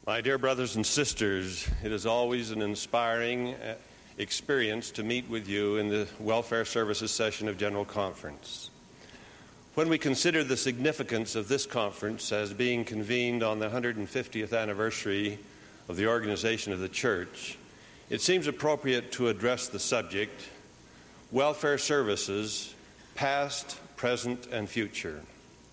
My dear brothers and sisters, it is always an inspiring experience to meet with you in the Welfare Services session of General Conference. When we consider the significance of this conference as being convened on the 150th anniversary of the organization of the church, it seems appropriate to address the subject, welfare services, past, present, and future.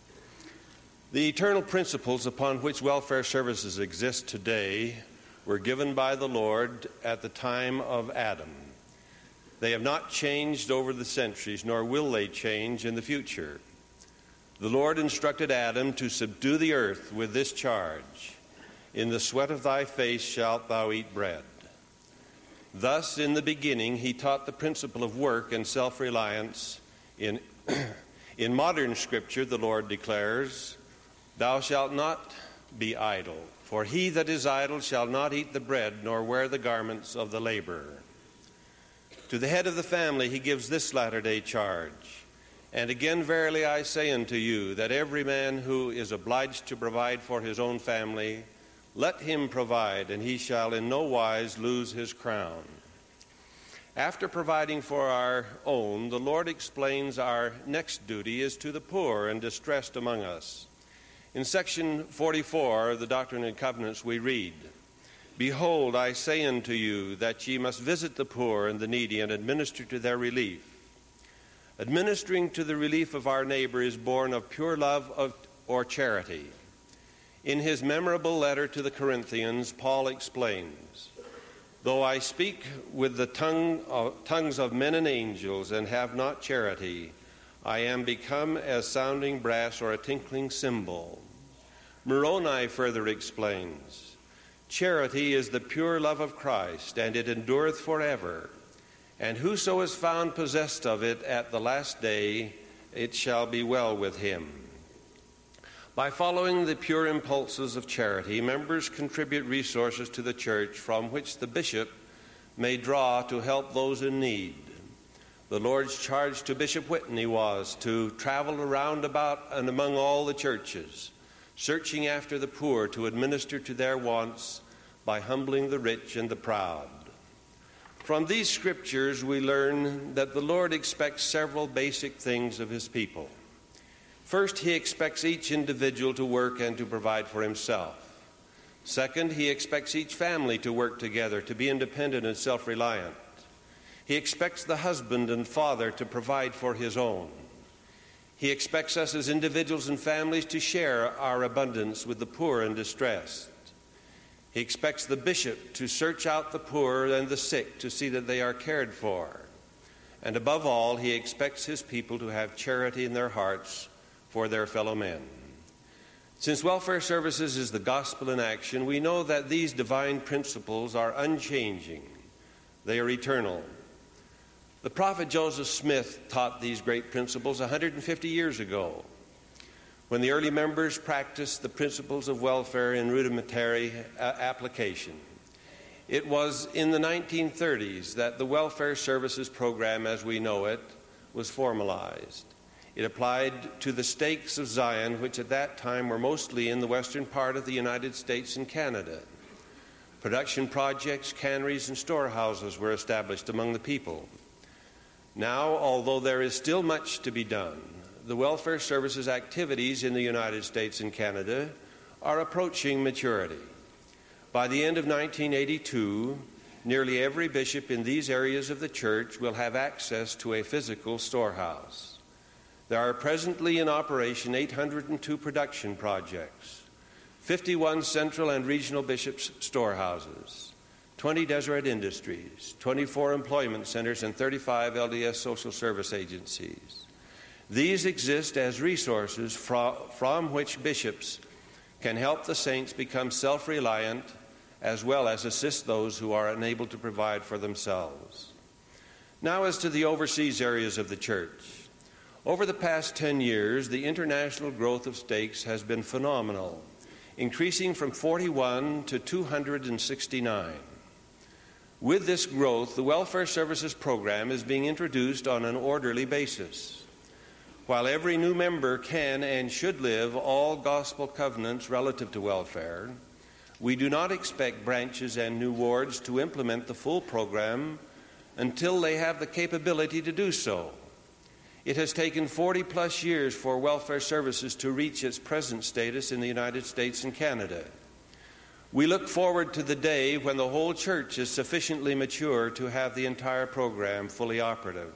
The eternal principles upon which welfare services exist today were given by the Lord at the time of Adam. They have not changed over the centuries, nor will they change in the future. The Lord instructed Adam to subdue the earth with this charge: "In the sweat of thy face shalt thou eat bread." Thus, in the beginning, he taught the principle of work and self-reliance. In modern Scripture, the Lord declares, "Thou shalt not be idle, for he that is idle shall not eat the bread, nor wear the garments of the laborer." To the head of the family he gives this latter-day charge: "And again, verily I say unto you, that every man who is obliged to provide for his own family, let him provide, and he shall in no wise lose his crown." After providing for our own, the Lord explains our next duty is to the poor and distressed among us. In section 44 of the Doctrine and Covenants we read, "Behold, I say unto you that ye must visit the poor and the needy and administer to their relief." Administering to the relief of our neighbor is born of pure love or charity. In his memorable letter to the Corinthians, Paul explains, "Though I speak with the tongues of men and angels and have not charity, I am become as sounding brass or a tinkling cymbal." Moroni further explains, "Charity is the pure love of Christ, and it endureth forever. And whoso is found possessed of it at the last day, it shall be well with him." By following the pure impulses of charity, members contribute resources to the church from which the bishop may draw to help those in need. The Lord's charge to Bishop Whitney was to travel around about and among all the churches, searching after the poor to administer to their wants by humbling the rich and the proud. From these scriptures we learn that the Lord expects several basic things of his people. First, he expects each individual to work and to provide for himself. Second, he expects each family to work together, to be independent and self-reliant. He expects the husband and father to provide for his own. He expects us as individuals and families to share our abundance with the poor and distressed. He expects the bishop to search out the poor and the sick to see that they are cared for. And above all, he expects his people to have charity in their hearts for their fellow men. Since welfare services is the gospel in action, we know that these divine principles are unchanging. They are eternal. The prophet Joseph Smith taught these great principles 150 years ago, when the early members practiced the principles of welfare in rudimentary application. It was in the 1930s that the welfare services program as we know it was formalized. It applied to the stakes of Zion, which at that time were mostly in the western part of the United States and Canada. Production projects, canneries, and storehouses were established among the people. Now, although there is still much to be done, the welfare services activities in the United States and Canada are approaching maturity. By the end of 1982, nearly every bishop in these areas of the church will have access to a physical storehouse. There are presently in operation 802 production projects, 51 central and regional bishops' storehouses, 20 Deseret Industries, 24 employment centers, and 35 LDS social service agencies. These exist as resources from which bishops can help the saints become self-reliant as well as assist those who are unable to provide for themselves. Now as to the overseas areas of the church. Over the past 10 years, the international growth of stakes has been phenomenal, increasing from 41 to 269. With this growth, the Welfare Services Program is being introduced on an orderly basis. While every new member can and should live all gospel covenants relative to welfare, We do not expect branches and new wards to implement the full program until they have the capability to do so. It has taken 40-plus years for welfare services to reach its present status in the United States and Canada. We look forward to the day when the whole church is sufficiently mature to have the entire program fully operative.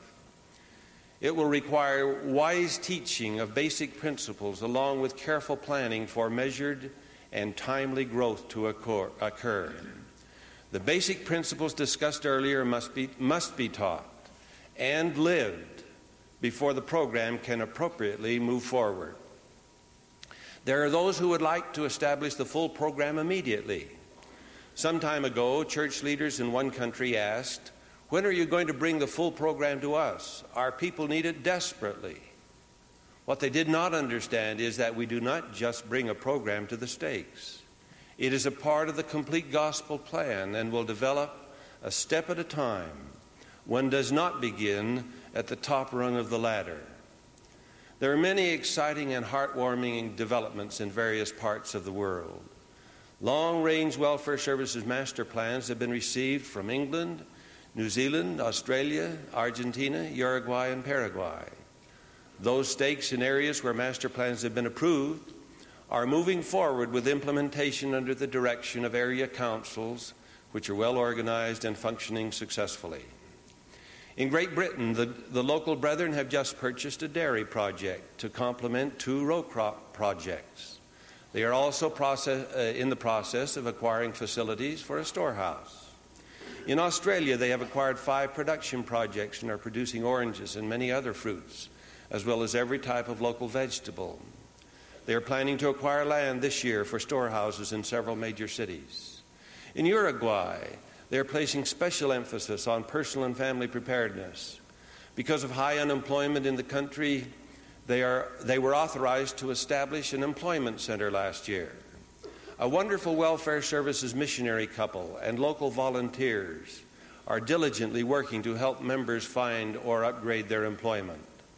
It will require wise teaching of basic principles along with careful planning for measured and timely growth to occur. The basic principles discussed earlier must be taught and lived before the program can appropriately move forward. There are those who would like to establish the full program immediately. Some time ago, church leaders in one country asked, "When are you going to bring the full program to us? Our people need it desperately." What they did not understand is that we do not just bring a program to the stakes. It is a part of the complete gospel plan and will develop a step at a time. One does not begin at the top rung of the ladder. There are many exciting and heartwarming developments in various parts of the world. Long-range welfare services master plans have been received from England, New Zealand, Australia, Argentina, Uruguay, and Paraguay. Those states in areas where master plans have been approved are moving forward with implementation under the direction of area councils, which are well organized and functioning successfully. In Great Britain, the local brethren have just purchased a dairy project to complement 2 row crop projects. They are also in the process of acquiring facilities for a storehouse. In Australia, they have acquired 5 production projects and are producing oranges and many other fruits, as well as every type of local vegetable. They are planning to acquire land this year for storehouses in several major cities. In Uruguay, they are placing special emphasis on personal and family preparedness. Because of high unemployment in the country, they were authorized to establish an employment center last year. A wonderful welfare services missionary couple and local volunteers are diligently working to help members find or upgrade their employment.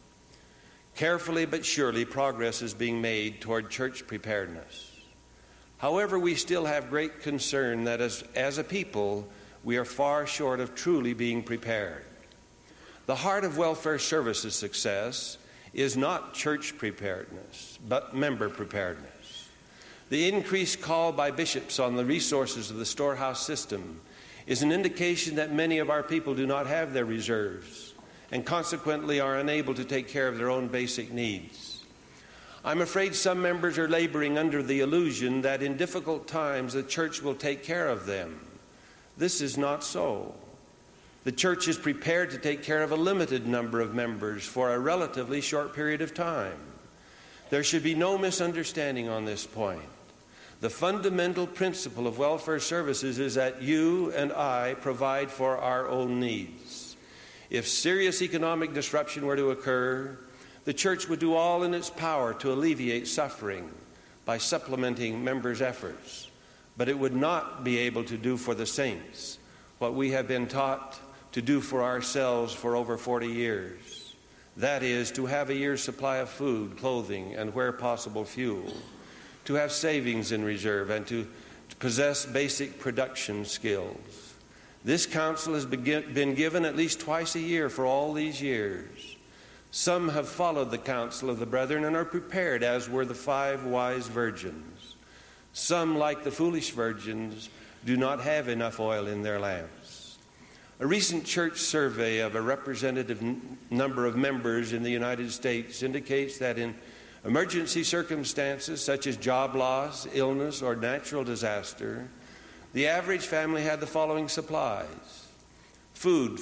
Carefully but surely, progress is being made toward church preparedness. However, we still have great concern that as a people, we are far short of truly being prepared. The heart of welfare services success is not church preparedness, but member preparedness. The increased call by bishops on the resources of the storehouse system is an indication that many of our people do not have their reserves and consequently are unable to take care of their own basic needs. I'm afraid some members are laboring under the illusion that in difficult times the church will take care of them. This is not so. The church is prepared to take care of a limited number of members for a relatively short period of time. There should be no misunderstanding on this point. The fundamental principle of welfare services is that you and I provide for our own needs. If serious economic disruption were to occur, the church would do all in its power to alleviate suffering by supplementing members' efforts. But it would not be able to do for the saints what we have been taught to do for ourselves for over 40 years. That is, to have a year's supply of food, clothing, and where possible fuel, to have savings in reserve, and to possess basic production skills. This counsel has been given at least twice a year for all these years. Some have followed the counsel of the brethren and are prepared, as were the 5 wise virgins. Some, like the foolish virgins, do not have enough oil in their lamps. A recent church survey of a representative number of members in the United States indicates that in emergency circumstances such as job loss, illness, or natural disaster, the average family had the following supplies: food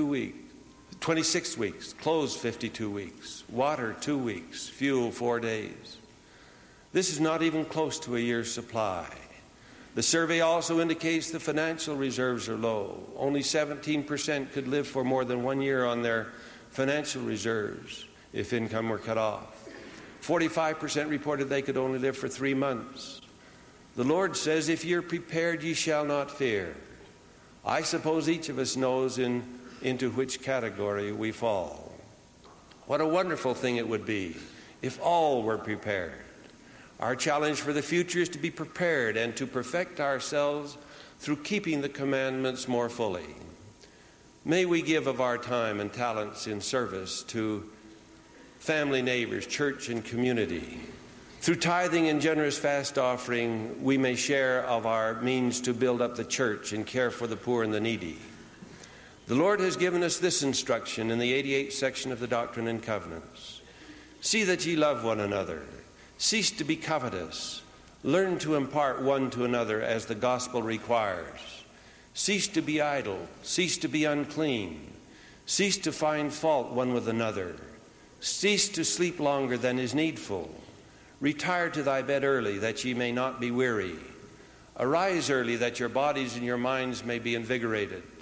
26 weeks, clothes 52 weeks, water 2 weeks, fuel 4 days. This is not even close to a year's supply. The survey also indicates the financial reserves are low. Only 17% could live for more than 1 year on their financial reserves if income were cut off. 45% reported they could only live for 3 months. The Lord says, "If you're prepared, ye shall not fear." I suppose each of us knows into which category we fall. What a wonderful thing it would be if all were prepared. Our challenge for the future is to be prepared and to perfect ourselves through keeping the commandments more fully. May we give of our time and talents in service to family, neighbors, church, and community. Through tithing and generous fast offering, we may share of our means to build up the church and care for the poor and the needy. The Lord has given us this instruction in the 88th section of the Doctrine and Covenants. See that ye love one another. Cease to be covetous. Learn to impart one to another as the gospel requires. Cease to be idle. Cease to be unclean. Cease to find fault one with another. Cease to sleep longer than is needful. Retire to thy bed early, that ye may not be weary. Arise early, that your bodies and your minds may be invigorated.